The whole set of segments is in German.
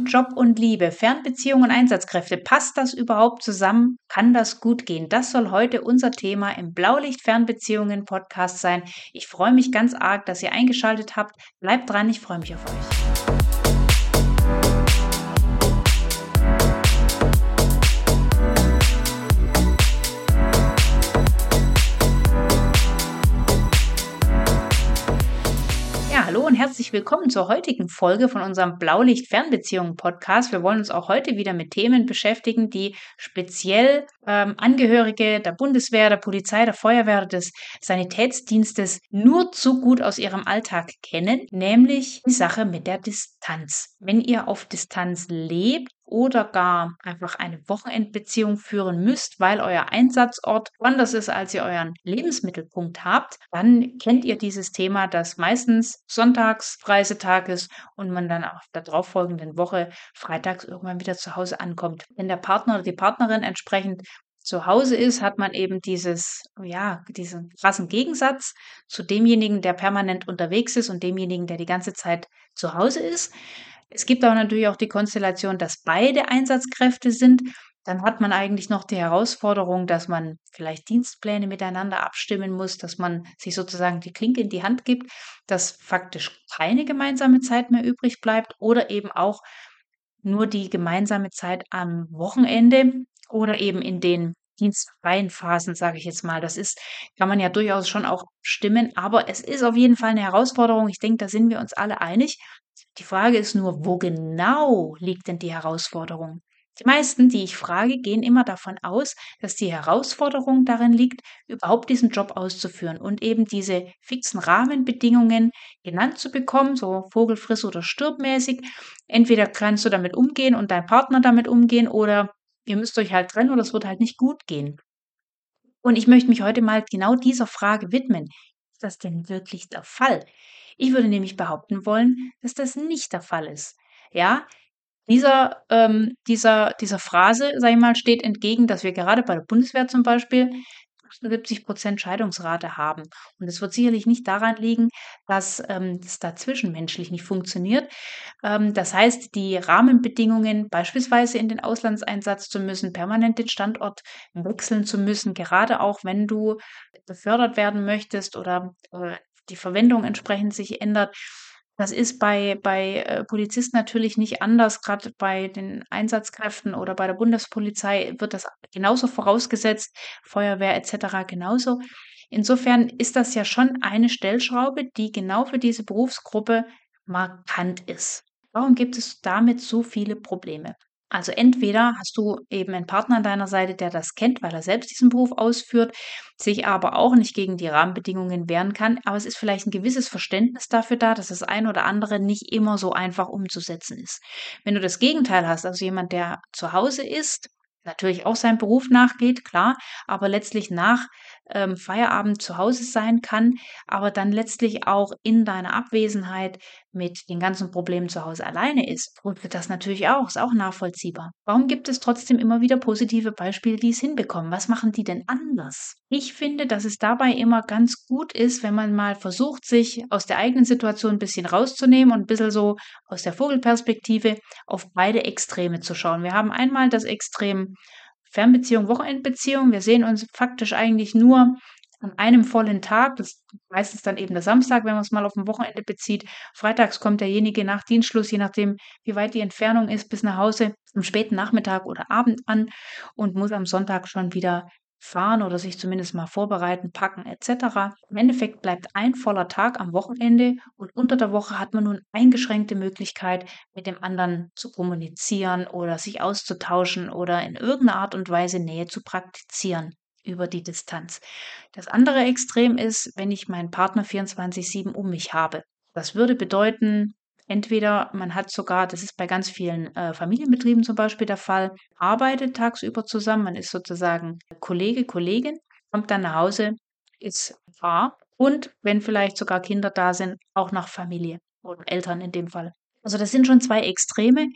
Job und Liebe, Fernbeziehung und Einsatzkräfte. Passt das überhaupt zusammen? Kann das gut gehen? Das soll heute unser Thema im Blaulicht-Fernbeziehungen-Podcast sein. Ich freue mich ganz arg, dass ihr eingeschaltet habt. Bleibt dran, ich freue mich auf euch. Hallo und herzlich willkommen zur heutigen Folge von unserem Blaulicht-Fernbeziehungen-Podcast. Wir wollen uns auch heute wieder mit Themen beschäftigen, die speziell Angehörige der Bundeswehr, der Polizei, der Feuerwehr, des Sanitätsdienstes nur zu gut aus ihrem Alltag kennen, nämlich die Sache mit der Distanz. Wenn ihr auf Distanz lebt oder gar einfach eine Wochenendbeziehung führen müsst, weil euer Einsatzort anders ist, als ihr euren Lebensmittelpunkt habt, dann kennt ihr dieses Thema, dass meistens sonntags Reisetag ist und man dann auf der darauffolgenden Woche freitags irgendwann wieder zu Hause ankommt. Wenn der Partner oder die Partnerin entsprechend zu Hause ist, hat man eben diesen krassen Gegensatz zu demjenigen, der permanent unterwegs ist und demjenigen, der die ganze Zeit zu Hause ist. Es gibt aber natürlich auch die Konstellation, dass beide Einsatzkräfte sind. Dann hat man eigentlich noch die Herausforderung, dass man vielleicht Dienstpläne miteinander abstimmen muss, dass man sich sozusagen die Klinke in die Hand gibt, dass faktisch keine gemeinsame Zeit mehr übrig bleibt oder eben auch nur die gemeinsame Zeit am Wochenende oder eben in den dienstfreien Phasen, sage ich jetzt mal. Kann man ja durchaus schon auch stimmen, aber es ist auf jeden Fall eine Herausforderung. Ich denke, da sind wir uns alle einig. Die Frage ist nur, wo genau liegt denn die Herausforderung? Die meisten, die ich frage, gehen immer davon aus, dass die Herausforderung darin liegt, überhaupt diesen Job auszuführen und eben diese fixen Rahmenbedingungen genannt zu bekommen, so Vogel friss oder stirb mäßig. Entweder kannst du damit umgehen und dein Partner damit umgehen oder ihr müsst euch halt trennen oder es wird halt nicht gut gehen. Und ich möchte mich heute mal genau dieser Frage widmen. Ist das denn wirklich der Fall? Ich würde nämlich behaupten wollen, dass das nicht der Fall ist. Ja, dieser Phrase, sage ich mal, steht entgegen, dass wir gerade bei der Bundeswehr zum Beispiel 78% Scheidungsrate haben. Und es wird sicherlich nicht daran liegen, dass es da zwischenmenschlich nicht funktioniert. Das heißt, die Rahmenbedingungen, beispielsweise in den Auslandseinsatz zu müssen, permanent den Standort wechseln zu müssen, gerade auch wenn du befördert werden möchtest oder die Verwendung entsprechend sich ändert. Das ist bei Polizisten natürlich nicht anders. Gerade bei den Einsatzkräften oder bei der Bundespolizei wird das genauso vorausgesetzt, Feuerwehr et cetera genauso. Insofern ist das ja schon eine Stellschraube, die genau für diese Berufsgruppe markant ist. Warum gibt es damit so viele Probleme? Also entweder hast du eben einen Partner an deiner Seite, der das kennt, weil er selbst diesen Beruf ausführt, sich aber auch nicht gegen die Rahmenbedingungen wehren kann, aber es ist vielleicht ein gewisses Verständnis dafür da, dass das ein oder andere nicht immer so einfach umzusetzen ist. Wenn du das Gegenteil hast, also jemand, der zu Hause ist, natürlich auch seinem Beruf nachgeht, klar, aber letztlich nach Feierabend zu Hause sein kann, aber dann letztlich auch in deiner Abwesenheit mit den ganzen Problemen zu Hause alleine ist, prüft das natürlich auch, ist auch nachvollziehbar. Warum gibt es trotzdem immer wieder positive Beispiele, die es hinbekommen? Was machen die denn anders? Ich finde, dass es dabei immer ganz gut ist, wenn man mal versucht, sich aus der eigenen Situation ein bisschen rauszunehmen und ein bisschen so aus der Vogelperspektive auf beide Extreme zu schauen. Wir haben einmal das Extrem Fernbeziehung, Wochenendbeziehung. Wir sehen uns faktisch eigentlich nur an einem vollen Tag, das ist meistens dann eben der Samstag, wenn man es mal auf ein Wochenende bezieht. Freitags kommt derjenige nach Dienstschluss, je nachdem, wie weit die Entfernung ist, bis nach Hause am späten Nachmittag oder Abend an und muss am Sonntag schon wieder fahren oder sich zumindest mal vorbereiten, packen etc. Im Endeffekt bleibt ein voller Tag am Wochenende und unter der Woche hat man nun eingeschränkte Möglichkeit, mit dem anderen zu kommunizieren oder sich auszutauschen oder in irgendeiner Art und Weise Nähe zu praktizieren über die Distanz. Das andere Extrem ist, wenn ich meinen Partner 24/7 um mich habe. Das würde bedeuten, entweder man hat sogar, das ist bei ganz vielen Familienbetrieben zum Beispiel der Fall, arbeitet tagsüber zusammen, man ist sozusagen Kollege, Kollegin, kommt dann nach Hause, ist Paar und wenn vielleicht sogar Kinder da sind, auch nach Familie oder Eltern in dem Fall. Also das sind schon zwei Extreme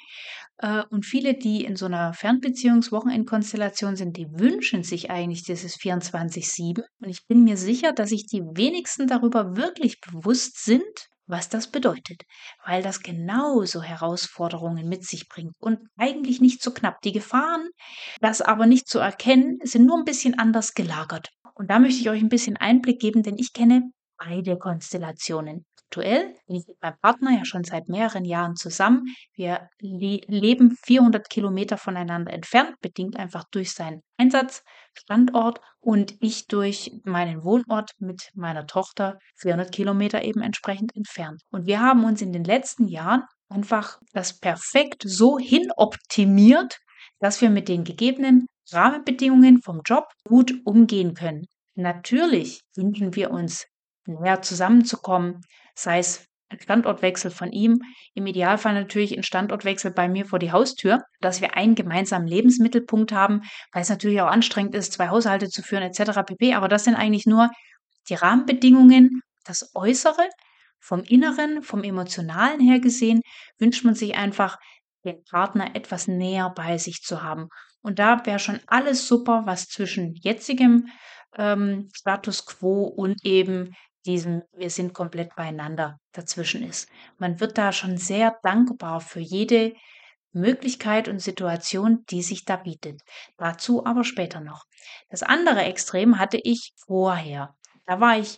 und viele, die in so einer Fernbeziehungs-Wochenendkonstellation sind, die wünschen sich eigentlich dieses 24/7 und ich bin mir sicher, dass sich die wenigsten darüber wirklich bewusst sind, was das bedeutet, weil das genauso Herausforderungen mit sich bringt und eigentlich nicht so knapp. Die Gefahren, das aber nicht zu erkennen, sind nur ein bisschen anders gelagert. Und da möchte ich euch ein bisschen Einblick geben, denn ich kenne beide Konstellationen. Aktuell bin ich mit meinem Partner ja schon seit mehreren Jahren zusammen. Wir leben 400 Kilometer voneinander entfernt, bedingt einfach durch seinen Einsatzstandort und ich durch meinen Wohnort mit meiner Tochter 400 Kilometer eben entsprechend entfernt. Und wir haben uns in den letzten Jahren einfach das perfekt so hinoptimiert, dass wir mit den gegebenen Rahmenbedingungen vom Job gut umgehen können. Natürlich wünschen wir uns, näher zusammenzukommen, sei es ein Standortwechsel von ihm, im Idealfall natürlich ein Standortwechsel bei mir vor die Haustür, dass wir einen gemeinsamen Lebensmittelpunkt haben, weil es natürlich auch anstrengend ist, 2 Haushalte zu führen et cetera pp. Aber das sind eigentlich nur die Rahmenbedingungen, das Äußere. Vom Inneren, vom Emotionalen her gesehen, wünscht man sich einfach, den Partner etwas näher bei sich zu haben. Und da wäre schon alles super, was zwischen jetzigem Status quo und eben diesem „Wir sind komplett beieinander“ dazwischen ist. Man wird da schon sehr dankbar für jede Möglichkeit und Situation, die sich da bietet. Dazu aber später noch. Das andere Extrem hatte ich vorher. Da war ich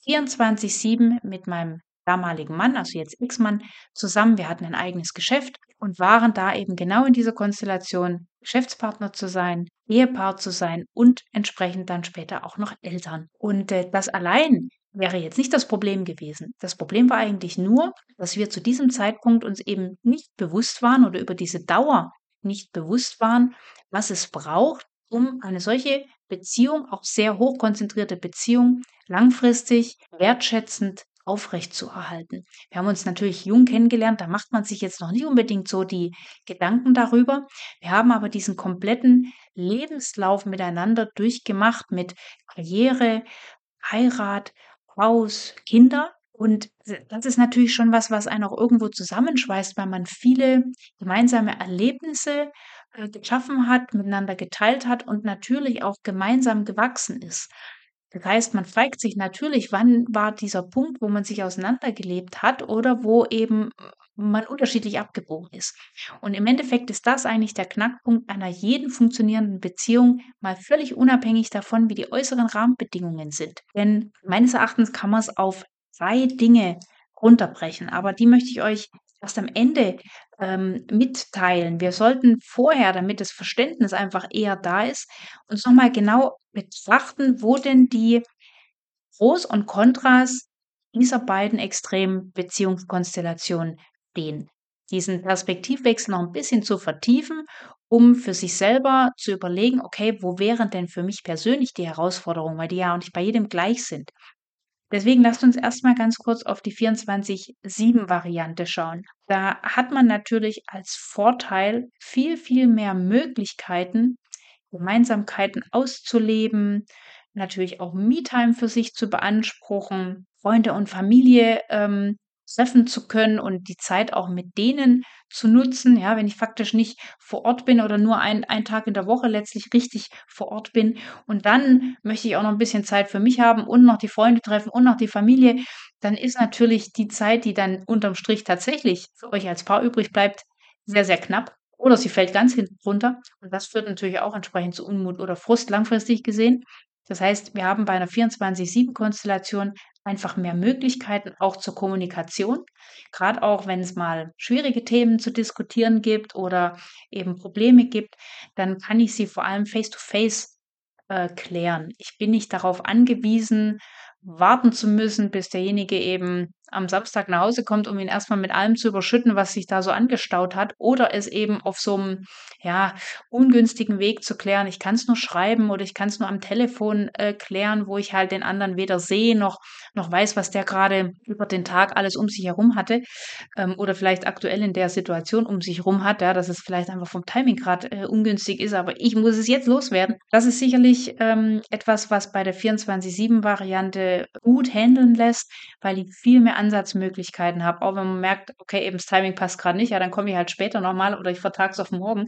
24/7 mit meinem damaligen Mann, also jetzt Ex-Mann, zusammen. Wir hatten ein eigenes Geschäft und waren da eben genau in dieser Konstellation, Geschäftspartner zu sein, Ehepaar zu sein und entsprechend dann später auch noch Eltern. Und das allein wäre jetzt nicht das Problem gewesen. Das Problem war eigentlich nur, dass wir zu diesem Zeitpunkt uns eben nicht bewusst waren oder über diese Dauer nicht bewusst waren, was es braucht, um eine solche Beziehung, auch sehr hochkonzentrierte Beziehung, langfristig wertschätzend aufrechtzuerhalten. Wir haben uns natürlich jung kennengelernt, da macht man sich jetzt noch nicht unbedingt so die Gedanken darüber. Wir haben aber diesen kompletten Lebenslauf miteinander durchgemacht mit Karriere, Heirat, Haus, Kinder. Und das ist natürlich schon was, was einen auch irgendwo zusammenschweißt, weil man viele gemeinsame Erlebnisse geschaffen hat, miteinander geteilt hat und natürlich auch gemeinsam gewachsen ist. Das heißt, man fragt sich natürlich, wann war dieser Punkt, wo man sich auseinandergelebt hat oder wo eben man unterschiedlich abgebogen ist. Und im Endeffekt ist das eigentlich der Knackpunkt einer jeden funktionierenden Beziehung, mal völlig unabhängig davon, wie die äußeren Rahmenbedingungen sind. Denn meines Erachtens kann man es auf 3 Dinge runterbrechen, aber die möchte ich euch erst am Ende mitteilen. Wir sollten vorher, damit das Verständnis einfach eher da ist, uns noch mal genau betrachten, wo denn die Pros und Kontras dieser beiden extremen Beziehungskonstellationen stehen. Diesen Perspektivwechsel noch ein bisschen zu vertiefen, um für sich selber zu überlegen: „Okay, wo wären denn für mich persönlich die Herausforderungen?“ Weil die ja auch nicht bei jedem gleich sind. Deswegen lasst uns erst mal ganz kurz auf die 24/7 Variante schauen. Da hat man natürlich als Vorteil viel, viel mehr Möglichkeiten, Gemeinsamkeiten auszuleben, natürlich auch Me-Time für sich zu beanspruchen, Freunde und Familie, treffen zu können und die Zeit auch mit denen zu nutzen, ja, wenn ich faktisch nicht vor Ort bin oder nur einen Tag in der Woche letztlich richtig vor Ort bin. Und dann möchte ich auch noch ein bisschen Zeit für mich haben und noch die Freunde treffen und noch die Familie. Dann ist natürlich die Zeit, die dann unterm Strich tatsächlich für euch als Paar übrig bleibt, sehr, sehr knapp oder sie fällt ganz hinten runter. Und das führt natürlich auch entsprechend zu Unmut oder Frust langfristig gesehen. Das heißt, wir haben bei einer 24/7 Konstellation einfach mehr Möglichkeiten auch zur Kommunikation. Gerade auch, wenn es mal schwierige Themen zu diskutieren gibt oder eben Probleme gibt, dann kann ich sie vor allem face to face klären. Ich bin nicht darauf angewiesen, warten zu müssen, bis derjenige eben am Samstag nach Hause kommt, um ihn erstmal mit allem zu überschütten, was sich da so angestaut hat, oder es eben auf so einem ja, ungünstigen Weg zu klären. Ich kann es nur schreiben oder ich kann es nur am Telefon klären, wo ich halt den anderen weder sehe noch weiß, was der gerade über den Tag alles um sich herum hatte, oder vielleicht aktuell in der Situation um sich herum hat, ja, dass es vielleicht einfach vom Timing gerade ungünstig ist, aber ich muss es jetzt loswerden. Das ist sicherlich etwas, was bei der 24/7 Variante gut handeln lässt, weil ich viel mehr Ansatzmöglichkeiten habe. Auch wenn man merkt, okay, eben das Timing passt gerade nicht, ja, dann komme ich halt später nochmal oder ich vertage es auf morgen.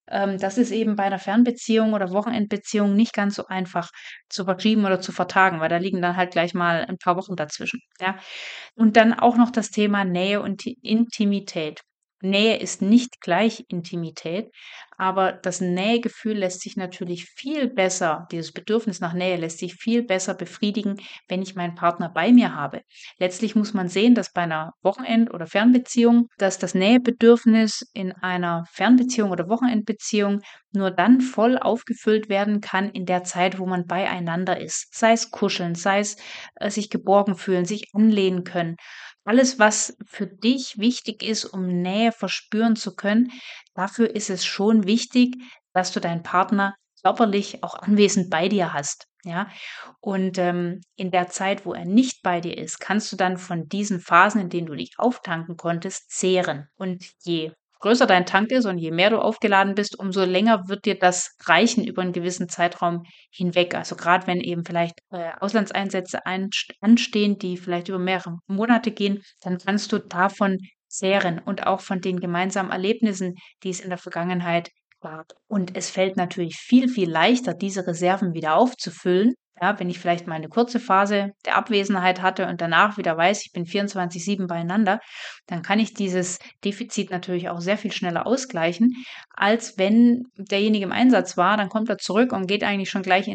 Das ist eben bei einer Fernbeziehung oder Wochenendbeziehung nicht ganz so einfach zu verschieben oder zu vertagen, weil da liegen dann halt gleich mal ein paar Wochen dazwischen, ja? Und dann auch noch das Thema Nähe und Intimität. Nähe ist nicht gleich Intimität, aber das Nähegefühl lässt sich natürlich viel besser, dieses Bedürfnis nach Nähe lässt sich viel besser befriedigen, wenn ich meinen Partner bei mir habe. Letztlich muss man sehen, dass bei einer Wochenend- oder Fernbeziehung, dass das Nähebedürfnis in einer Fernbeziehung oder Wochenendbeziehung nur dann voll aufgefüllt werden kann in der Zeit, wo man beieinander ist. Sei es kuscheln, sei es sich geborgen fühlen, sich anlehnen können. Alles, was für dich wichtig ist, um Nähe verspüren zu können, dafür ist es schon wichtig, dass du deinen Partner körperlich auch anwesend bei dir hast, ja? Und, in der Zeit, wo er nicht bei dir ist, kannst du dann von diesen Phasen, in denen du dich auftanken konntest, zehren. Und je größer dein Tank ist und je mehr du aufgeladen bist, umso länger wird dir das reichen über einen gewissen Zeitraum hinweg. Also, gerade wenn eben vielleicht, Auslandseinsätze anstehen, die vielleicht über mehrere Monate gehen, dann kannst du davon zehren und auch von den gemeinsamen Erlebnissen, die es in der Vergangenheit gab. Und es fällt natürlich viel, viel leichter, diese Reserven wieder aufzufüllen, ja, wenn ich vielleicht mal eine kurze Phase der Abwesenheit hatte und danach wieder weiß, ich bin 24/7 beieinander, dann kann ich dieses Defizit natürlich auch sehr viel schneller ausgleichen, als wenn derjenige im Einsatz war, dann kommt er zurück und geht eigentlich schon gleich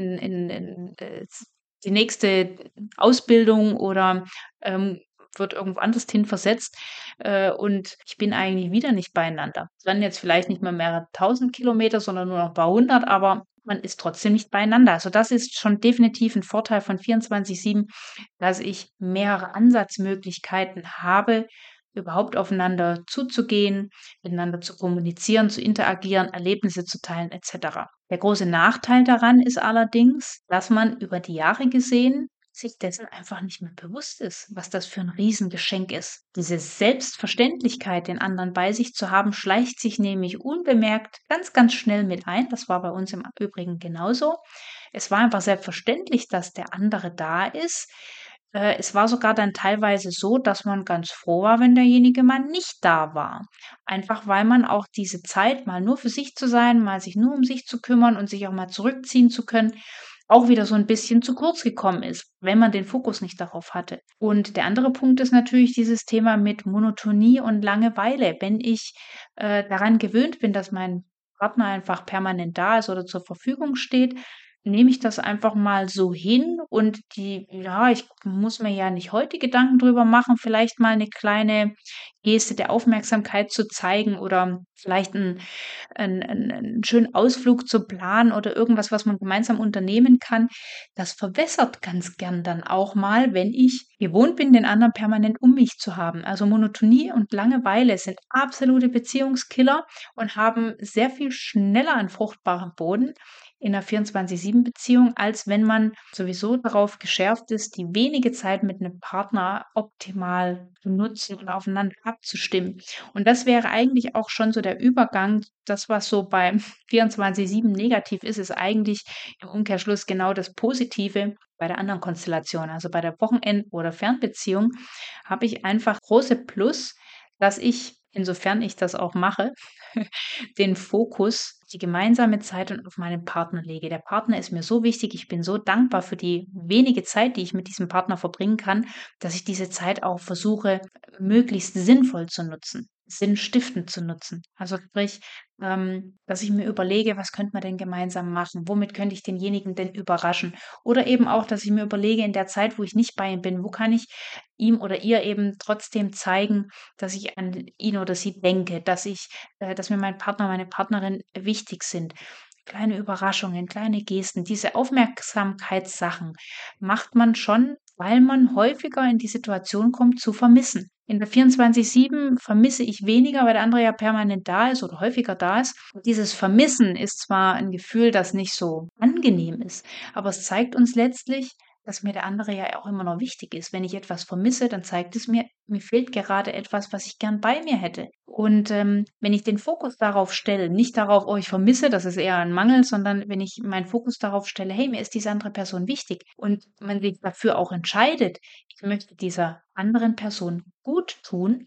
in die nächste Ausbildung oder, wird irgendwo anders hin versetzt, und ich bin eigentlich wieder nicht beieinander. Dann jetzt vielleicht nicht mehr mehrere 1.000 Kilometer, sondern nur noch ein paar hundert, aber man ist trotzdem nicht beieinander. Also, das ist schon definitiv ein Vorteil von 24/7, dass ich mehrere Ansatzmöglichkeiten habe, überhaupt aufeinander zuzugehen, miteinander zu kommunizieren, zu interagieren, Erlebnisse zu teilen et cetera. Der große Nachteil daran ist allerdings, dass man über die Jahre gesehen sich dessen einfach nicht mehr bewusst ist, was das für ein Riesengeschenk ist. Diese Selbstverständlichkeit, den anderen bei sich zu haben, schleicht sich nämlich unbemerkt ganz, ganz schnell mit ein. Das war bei uns im Übrigen genauso. Es war einfach selbstverständlich, dass der andere da ist. Es war sogar dann teilweise so, dass man ganz froh war, wenn derjenige mal nicht da war. Einfach weil man auch diese Zeit, mal nur für sich zu sein, mal sich nur um sich zu kümmern und sich auch mal zurückziehen zu können, auch wieder so ein bisschen zu kurz gekommen ist, wenn man den Fokus nicht darauf hatte. Und der andere Punkt ist natürlich dieses Thema mit Monotonie und Langeweile. Wenn ich, daran gewöhnt bin, dass mein Partner einfach permanent da ist oder zur Verfügung steht, nehme ich das einfach mal so hin und ich muss mir ja nicht heute Gedanken drüber machen, vielleicht mal eine kleine Geste der Aufmerksamkeit zu zeigen oder vielleicht 'n schönen Ausflug zu planen oder irgendwas, was man gemeinsam unternehmen kann. Das verwässert ganz gern dann auch mal, wenn ich gewohnt bin, den anderen permanent um mich zu haben. Also, Monotonie und Langeweile sind absolute Beziehungskiller und haben sehr viel schneller einen fruchtbaren Boden in 'ner 24/7 Beziehung, als wenn man sowieso darauf geschärft ist, die wenige Zeit mit 'nem Partner optimal zu nutzen und aufeinander abzustimmen. Und das wäre eigentlich auch schon so der Übergang. Das, was so beim 24/7 negativ ist, ist eigentlich im Umkehrschluss genau das Positive bei der anderen Konstellation. Also, bei der Wochenend- oder Fernbeziehung habe ich einfach große Plus, dass ich, insofern ich das auch mache, den Fokus, die gemeinsame Zeit und auf meinen Partner lege. Der Partner ist mir so wichtig. Ich bin so dankbar für die wenige Zeit, die ich mit diesem Partner verbringen kann, dass ich diese Zeit auch versuche, möglichst sinnvoll zu nutzen, sinnstiftend zu nutzen. Also sprich, dass ich mir überlege, was könnte man denn gemeinsam machen? Womit könnte ich denjenigen denn überraschen? Oder eben auch, dass ich mir überlege, in der Zeit, wo ich nicht bei ihm bin, wo kann ich ihm oder ihr eben trotzdem zeigen, dass ich an ihn oder sie denke, dass mir mein Partner, meine Partnerin wichtig sind. Kleine Überraschungen, kleine Gesten, diese Aufmerksamkeitssachen macht man schon, weil man häufiger in die Situation kommt, zu vermissen. In der 24/7 vermisse ich weniger, weil der andere ja permanent da ist oder häufiger da ist. Und dieses Vermissen ist zwar ein Gefühl, das nicht so angenehm ist, aber es zeigt uns letztlich, dass mir der andere ja auch immer noch wichtig ist. Wenn ich etwas vermisse, dann zeigt es mir, mir fehlt gerade etwas, was ich gern bei mir hätte. Und, wenn ich den Fokus darauf stelle, nicht darauf: „Oh, ich vermisse“, das ist eher ein Mangel, sondern wenn ich meinen Fokus darauf stelle: „Hey, mir ist diese andere Person wichtig“ und man sich dafür auch entscheidet, ich möchte dieser anderen Person gut tun,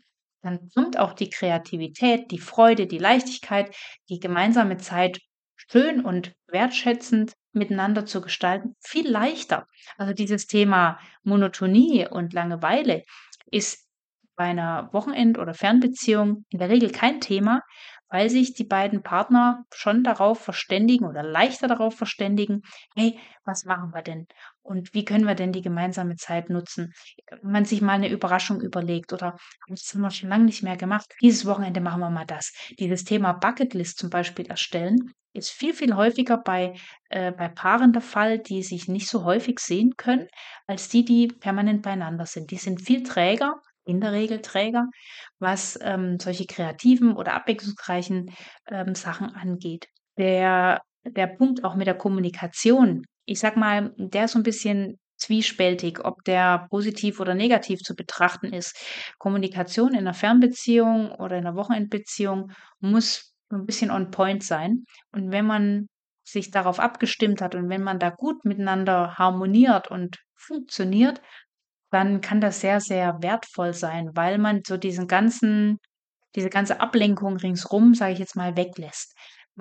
dann kommt auch die Kreativität, die Freude, die Leichtigkeit, die gemeinsame Zeit schön und wertschätzend miteinander zu gestalten, viel leichter. Also dieses Thema Monotonie und Langeweile ist bei einer Wochenend- oder Fernbeziehung in der Regel kein Thema, weil sich die beiden Partner schon darauf verständigen oder leichter darauf verständigen, hey, was machen wir denn? Und wie können wir denn die gemeinsame Zeit nutzen? Wenn man sich mal eine Überraschung überlegt oder das haben wir schon lange nicht mehr gemacht. Dieses Wochenende machen wir mal das. Dieses Thema Bucketlist zum Beispiel erstellen ist viel, viel häufiger bei Paaren der Fall, die sich nicht so häufig sehen können, als die, die permanent beieinander sind. Die sind viel träger, in der Regel träger, was solche kreativen oder abwechslungsreichen Sachen angeht. Der Punkt auch mit der Kommunikation, ich sag mal, der ist so ein bisschen zwiespältig, ob der positiv oder negativ zu betrachten ist. Kommunikation in 'ner Fernbeziehung oder in 'ner Wochenendbeziehung muss so 'n bisschen on point sein. Und wenn man sich darauf abgestimmt hat und wenn man da gut miteinander harmoniert und funktioniert, dann kann das sehr, sehr wertvoll sein, weil man so diese ganze Ablenkung ringsrum, sage ich jetzt mal, weglässt.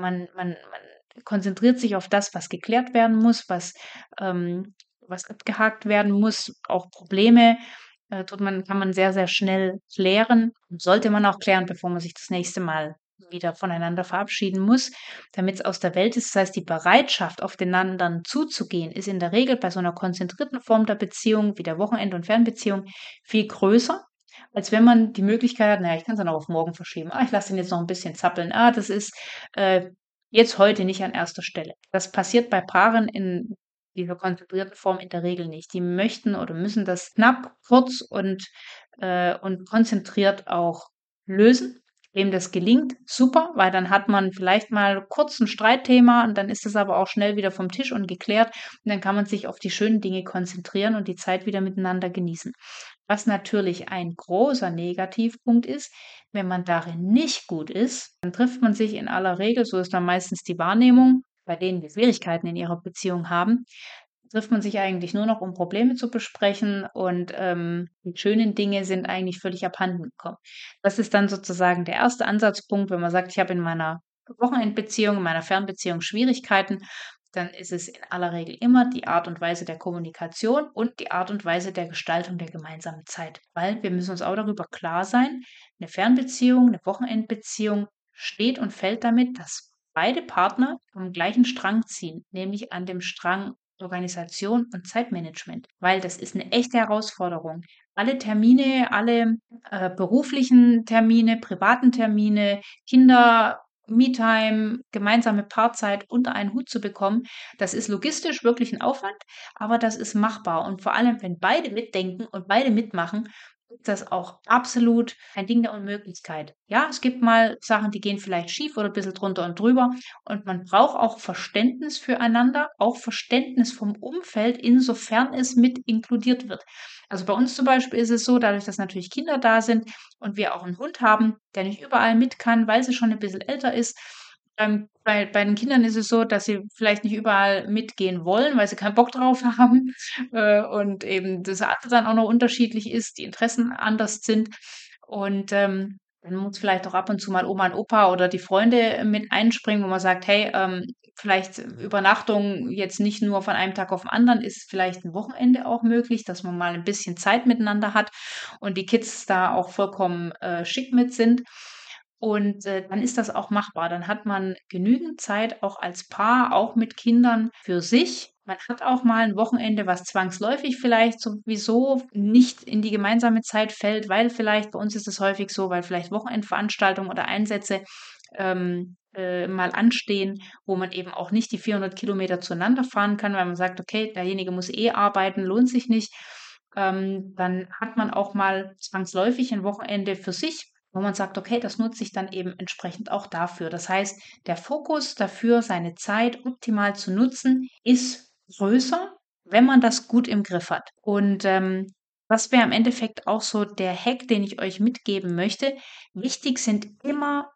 Man konzentriert sich auf das, was geklärt werden muss, was abgehakt werden muss. Auch Probleme, kann man sehr, sehr schnell klären. Sollte man auch klären, bevor man sich das nächste Mal wieder voneinander verabschieden muss, damit es aus der Welt ist. Das heißt, die Bereitschaft, auf den anderen zuzugehen, ist in der Regel bei so einer konzentrierten Form der Beziehung wie der Wochenend- und Fernbeziehung viel größer, als wenn man die Möglichkeit hat, na ja, ich kann's dann auch auf morgen verschieben. Ich lasse ihn jetzt noch ein bisschen zappeln. Das ist, jetzt heute nicht an erster Stelle. Das passiert bei Paaren in dieser konzentrierten Form in der Regel nicht. Die möchten oder müssen das knapp, kurz und konzentriert auch lösen. Wem das gelingt, super, weil dann hat man vielleicht mal kurz 'n Streitthema und dann ist es aber auch schnell wieder vom Tisch und geklärt und dann kann man sich auf die schönen Dinge konzentrieren und die Zeit wieder miteinander genießen. Was natürlich ein großer Negativpunkt ist, wenn man darin nicht gut ist, dann trifft man sich in aller Regel, so ist dann meistens die Wahrnehmung, bei denen die Schwierigkeiten in ihrer Beziehung haben, trifft man sich eigentlich nur noch, um Probleme zu besprechen und die schönen Dinge sind eigentlich völlig abhanden gekommen. Das ist dann sozusagen der erste Ansatzpunkt, wenn man sagt, ich habe in meiner Wochenendbeziehung, in meiner Fernbeziehung Schwierigkeiten, dann ist es in aller Regel immer die Art und Weise der Kommunikation und die Art und Weise der Gestaltung der gemeinsamen Zeit. Weil wir müssen uns auch darüber klar sein, eine Fernbeziehung, eine Wochenendbeziehung steht und fällt damit, dass beide Partner am gleichen Strang ziehen, nämlich an dem Strang Organisation und Zeitmanagement, weil das ist eine echte Herausforderung. Alle Termine, alle beruflichen Termine, privaten Termine, Kinder, Me-Time, gemeinsame Paarzeit unter einen Hut zu bekommen, das ist logistisch wirklich ein Aufwand, aber das ist machbar. Und vor allem, wenn beide mitdenken und beide mitmachen, ist das auch absolut ein Ding der Unmöglichkeit. Ja, es gibt mal Sachen, die gehen vielleicht schief oder ein bisschen drunter und drüber. Und man braucht auch Verständnis füreinander, auch Verständnis vom Umfeld, insofern es mit inkludiert wird. Also bei uns zum Beispiel ist es so, dadurch, dass natürlich Kinder da sind und wir auch einen Hund haben, der nicht überall mit kann, weil sie schon ein bisschen älter ist. Bei den Kindern ist es so, dass sie vielleicht nicht überall mitgehen wollen, weil sie keinen Bock drauf haben, und eben das Alter dann auch noch unterschiedlich ist, die Interessen anders sind. Und, dann muss vielleicht auch ab und zu mal Oma und Opa oder die Freunde mit einspringen, wo man sagt: „Hey, vielleicht Übernachtung jetzt nicht nur von einem Tag auf 'n anderen, ist vielleicht ein Wochenende auch möglich, dass man mal ein bisschen Zeit miteinander hat und die Kids da auch vollkommen, schick mit sind. Und, dann ist das auch machbar. Dann hat man genügend Zeit auch als Paar, auch mit Kindern für sich. Man hat auch mal ein Wochenende, was zwangsläufig vielleicht sowieso nicht in die gemeinsame Zeit fällt, weil vielleicht bei uns ist es häufig so, weil vielleicht Wochenendveranstaltungen oder Einsätze, mal anstehen, wo man eben auch nicht die 400 Kilometer zueinander fahren kann, weil man sagt: „Okay, derjenige muss eh arbeiten, lohnt sich nicht.“ Dann hat man auch mal zwangsläufig ein Wochenende für sich, wo man sagt: „Okay, das nutze ich dann eben entsprechend auch dafür.“ Das heißt, der Fokus dafür, seine Zeit optimal zu nutzen, ist größer, wenn man das gut im Griff hat. Und, das wäre im Endeffekt auch so der Hack, den ich euch mitgeben möchte. Wichtig sind immer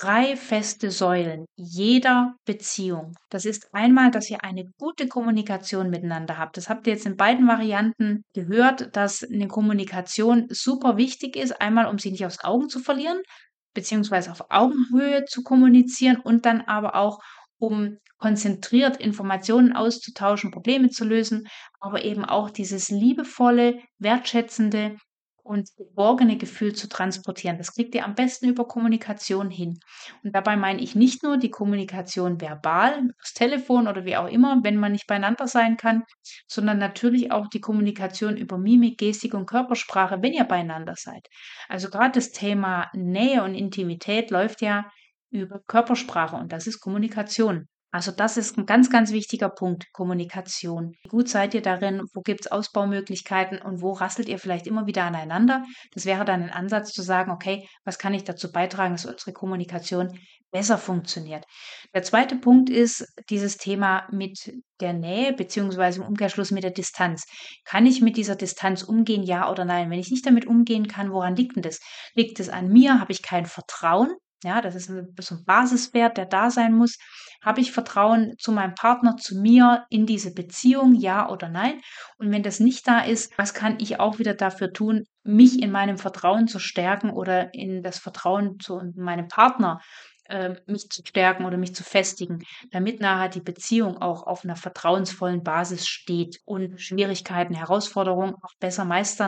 3 feste Säulen jeder Beziehung. Das ist einmal, dass ihr eine gute Kommunikation miteinander habt. Das habt ihr jetzt in beiden Varianten gehört, dass eine Kommunikation super wichtig ist. Einmal, um sie nicht aus den Augen zu verlieren, beziehungsweise auf Augenhöhe zu kommunizieren und dann aber auch, um konzentriert Informationen auszutauschen, Probleme zu lösen, aber eben auch dieses liebevolle, wertschätzende und geborgene Gefühl zu transportieren. Das kriegt ihr am besten über Kommunikation hin. Und dabei meine ich nicht nur die Kommunikation verbal, übers Telefon oder wie auch immer, wenn man nicht beieinander sein kann, sondern natürlich auch die Kommunikation über Mimik, Gestik und Körpersprache, wenn ihr beieinander seid. Also gerade das Thema Nähe und Intimität läuft ja über Körpersprache und das ist Kommunikation. Also das ist ein ganz, ganz wichtiger Punkt, Kommunikation. Wie gut seid ihr darin? Wo gibt's Ausbaumöglichkeiten und wo rasselt ihr vielleicht immer wieder aneinander? Das wäre dann ein Ansatz zu sagen, okay, was kann ich dazu beitragen, dass unsere Kommunikation besser funktioniert? Der zweite Punkt ist dieses Thema mit der Nähe beziehungsweise im Umkehrschluss mit der Distanz. Kann ich mit dieser Distanz umgehen, ja oder nein? Wenn ich nicht damit umgehen kann, woran liegt denn das? Liegt es an mir? Habe ich kein Vertrauen? Ja, das ist so ein Basiswert, der da sein muss. Habe ich Vertrauen zu meinem Partner, zu mir in diese Beziehung, ja oder nein? Und wenn das nicht da ist, was kann ich auch wieder dafür tun, mich in meinem Vertrauen zu stärken oder in das Vertrauen zu meinem Partner mich zu stärken oder mich zu festigen, damit nachher die Beziehung auch auf einer vertrauensvollen Basis steht und Schwierigkeiten, Herausforderungen auch besser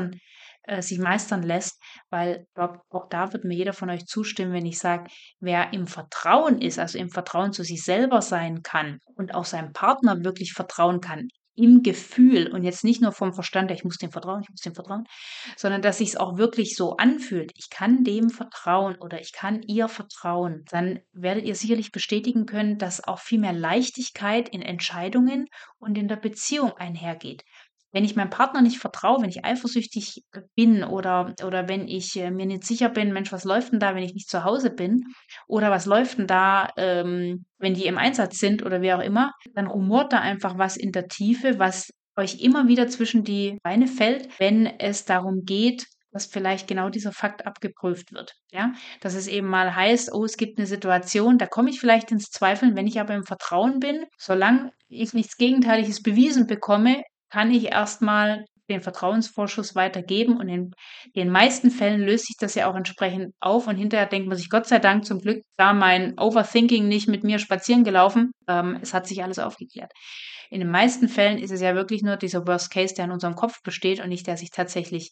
sich meistern lässt, weil ich glaube, auch da wird mir jeder von euch zustimmen, wenn ich sage, wer im Vertrauen ist, also im Vertrauen zu sich selber sein kann und auch seinem Partner wirklich vertrauen kann, im Gefühl und jetzt nicht nur vom Verstand, ich muss dem vertrauen, ich muss dem vertrauen, sondern dass sich's auch wirklich so anfühlt. Ich kann dem vertrauen oder ich kann ihr vertrauen. Dann werdet ihr sicherlich bestätigen können, dass auch viel mehr Leichtigkeit in Entscheidungen und in der Beziehung einhergeht. Wenn ich meinem Partner nicht vertraue, wenn ich eifersüchtig bin oder wenn ich mir nicht sicher bin, Mensch, was läuft denn da, wenn ich nicht zu Hause bin? Oder was läuft denn da, wenn die im Einsatz sind oder wie auch immer? Dann rumort da einfach was in der Tiefe, was euch immer wieder zwischen die Beine fällt, wenn es darum geht, dass vielleicht genau dieser Fakt abgeprüft wird. Ja, dass es eben mal heißt, oh, es gibt eine Situation, da komme ich vielleicht ins Zweifeln, wenn ich aber im Vertrauen bin, solange ich nichts Gegenteiliges bewiesen bekomme, kann ich erstmal den Vertrauensvorschuss weitergeben und in den meisten Fällen löst sich das ja auch entsprechend auf und hinterher denkt man sich, Gott sei Dank zum Glück war mein Overthinking nicht mit mir spazieren gelaufen. Es hat sich alles aufgeklärt. In den meisten Fällen ist es ja wirklich nur dieser Worst Case, der in unserem Kopf besteht und nicht der sich tatsächlich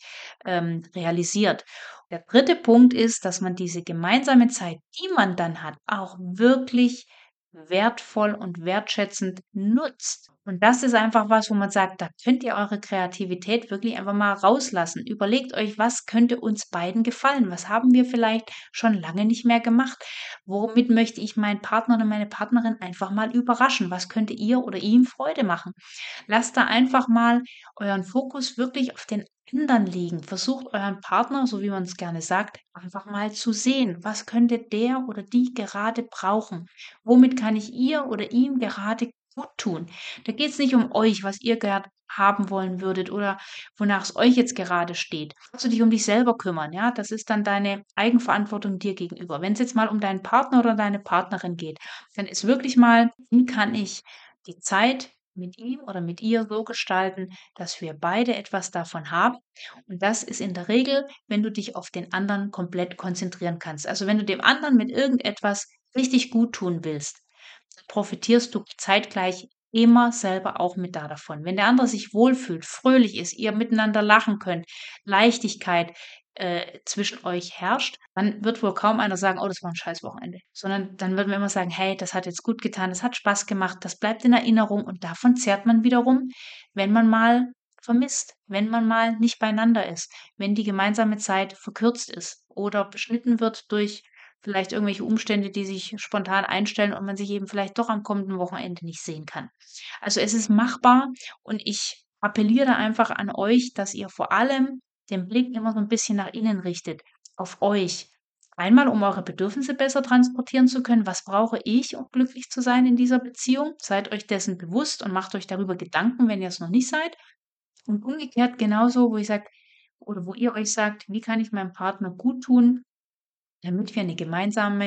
realisiert. Der dritte Punkt ist, dass man diese gemeinsame Zeit, die man dann hat, auch wirklich wertvoll und wertschätzend nutzt. Und das ist einfach was, wo man sagt, da könnt ihr eure Kreativität wirklich einfach mal rauslassen. Überlegt euch, was könnte uns beiden gefallen? Was haben wir vielleicht schon lange nicht mehr gemacht? Womit möchte ich meinen Partner oder meine Partnerin einfach mal überraschen? Was könnte ihr oder ihm Freude machen? Lasst da einfach mal euren Fokus wirklich auf den anderen liegen. Versucht euren Partner, so wie man es gerne sagt, einfach mal zu sehen. Was könnte der oder die gerade brauchen? Womit kann ich ihr oder ihm gerade gut tun? Da geht es nicht um euch, was ihr gerade haben wollen würdet oder wonach es euch jetzt gerade steht. Kannst du dich um dich selber kümmern, ja? Das ist dann deine Eigenverantwortung dir gegenüber. Wenn es jetzt mal um deinen Partner oder deine Partnerin geht, dann ist wirklich mal, wie kann ich die Zeit mit ihm oder mit ihr so gestalten, dass wir beide etwas davon haben. Und das ist in der Regel, wenn du dich auf den anderen komplett konzentrieren kannst. Also wenn du dem anderen mit irgendetwas richtig gut tun willst, profitierst du zeitgleich immer selber auch mit davon. Wenn der andere sich wohlfühlt, fröhlich ist, ihr miteinander lachen könnt, Leichtigkeit zwischen euch herrscht, dann wird wohl kaum einer sagen, oh, das war ein scheiß Wochenende. Sondern dann würden wir immer sagen, hey, das hat jetzt gut getan, das hat Spaß gemacht, das bleibt in Erinnerung und davon zehrt man wiederum, wenn man mal vermisst, wenn man mal nicht beieinander ist, wenn die gemeinsame Zeit verkürzt ist oder beschnitten wird durch vielleicht irgendwelche Umstände, die sich spontan einstellen und man sich eben vielleicht doch am kommenden Wochenende nicht sehen kann. Also es ist machbar und ich appelliere einfach an euch, dass ihr vor allem den Blick immer so ein bisschen nach innen richtet, auf euch. Einmal, um eure Bedürfnisse besser transportieren zu können. Was brauche ich, um glücklich zu sein in dieser Beziehung? Seid euch dessen bewusst und macht euch darüber Gedanken, wenn ihr es noch nicht seid. Und umgekehrt genauso, wo ich sage, oder wo ihr euch sagt, wie kann ich meinem Partner gut tun, damit wir eine gemeinsame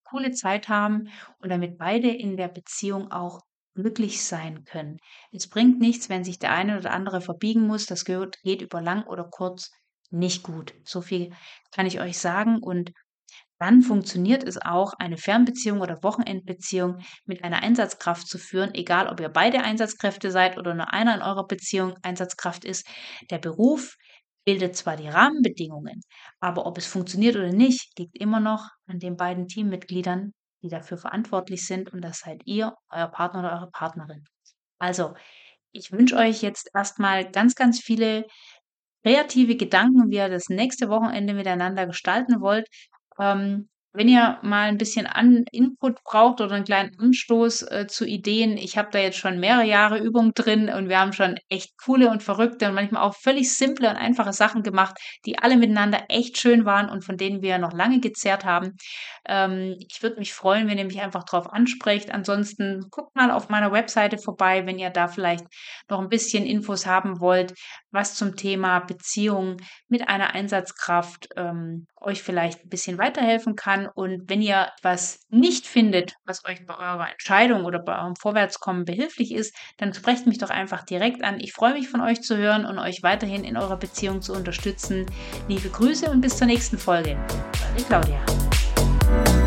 coole Zeit haben und damit beide in der Beziehung auch glücklich sein können. Es bringt nichts, wenn sich der eine oder andere verbiegen muss. Das geht über lang oder kurz nicht gut. So viel kann ich euch sagen. Und dann funktioniert es auch, eine Fernbeziehung oder Wochenendbeziehung mit einer Einsatzkraft zu führen, egal ob ihr beide Einsatzkräfte seid oder nur einer in eurer Beziehung Einsatzkraft ist. Der Beruf bildet zwar die Rahmenbedingungen, aber ob es funktioniert oder nicht, liegt immer noch an den beiden Teammitgliedern, die dafür verantwortlich sind, und das seid ihr, euer Partner oder eure Partnerin. Also, ich wünsche euch jetzt erstmal ganz, ganz viele kreative Gedanken, wie ihr das nächste Wochenende miteinander gestalten wollt. Wenn ihr mal ein bisschen Input braucht oder einen kleinen Anstoß, zu Ideen, ich habe da jetzt schon mehrere Jahre Übung drin und wir haben schon echt coole und verrückte und manchmal auch völlig simple und einfache Sachen gemacht, die alle miteinander echt schön waren und von denen wir noch lange gezehrt haben. Ich würde mich freuen, wenn ihr mich einfach drauf ansprecht. Ansonsten guckt mal auf meiner Webseite vorbei, wenn ihr da vielleicht noch ein bisschen Infos haben wollt, was zum Thema Beziehung mit einer Einsatzkraft, euch vielleicht ein bisschen weiterhelfen kann. Und wenn ihr was nicht findet, was euch bei eurer Entscheidung oder bei eurem Vorwärtskommen behilflich ist, dann sprecht mich doch einfach direkt an. Ich freue mich, von euch zu hören und euch weiterhin in eurer Beziehung zu unterstützen. Liebe Grüße und bis zur nächsten Folge. Eure Claudia.